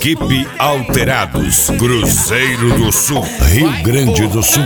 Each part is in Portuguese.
Equipe Alterados, Cruzeiro do Sul, Rio Grande do Sul.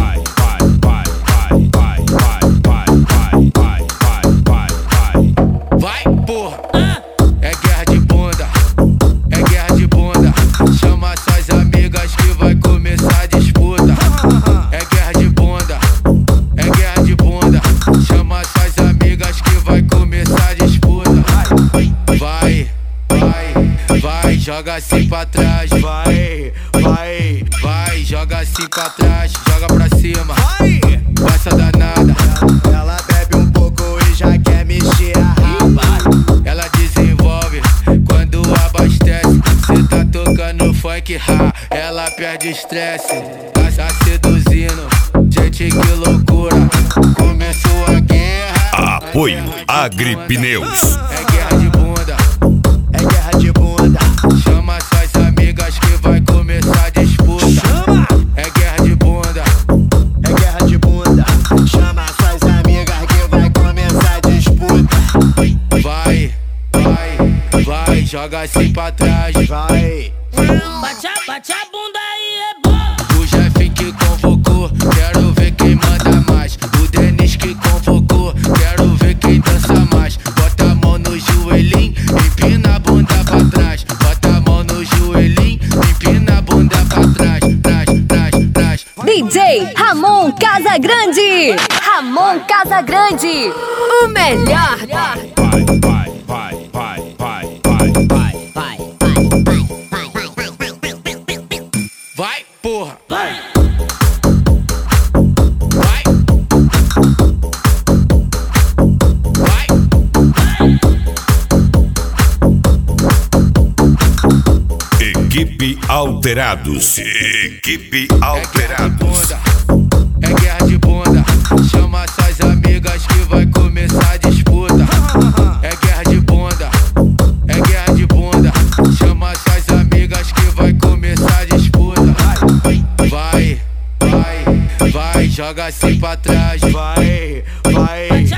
Vai, porra! É guerra de bunda, é guerra de bunda. Chama suas amigas que vai começar a disputa. É guerra de bunda, é guerra de bunda. Chama suas amigas que vai começar a disputa. Vai, vai, vai, joga assim pra trás. Vai, vai, vai, joga assim pra trás. Joga pra cima, vai essa danada. Ela bebe um pouco e já quer mexer a raba. Ela desenvolve quando abastece. Cê tá tocando funk ra, ela perde estresse. Tá seduzindo, gente, que loucura. Começou a guerra. Apoio Agripneus. É guerra de bunda, é guerra de bunda. Chama suas amigas que vai começar a disputa. É guerra de bunda, é guerra de bunda. Chama suas amigas que vai começar a disputa. Vai, vai, vai, joga assim pra trás. Vai. Bate a bunda aí, é bom. O Jeff que convocou, quero ver quem manda mais. O Denis que convocou, quero ver quem dança mais. Bota a mão no joelhinho, empina a bunda pra trás. Bota a mão no joelhinho, empina a bunda pra trás. Trás, trás, trás. DJ Ramon Casagrande. Ramon Casagrande, o melhor. Vai, porra. Vai. Vai. Vai. Equipe Alterados. Equipe Alterados. É guerra de bunda, chama suas amigas que vai começar a disputa. É guerra de bunda, é guerra de bunda. Chama suas amigas que vai começar a disputa. Vai, vai, vai, joga assim pra trás. Vai, vai.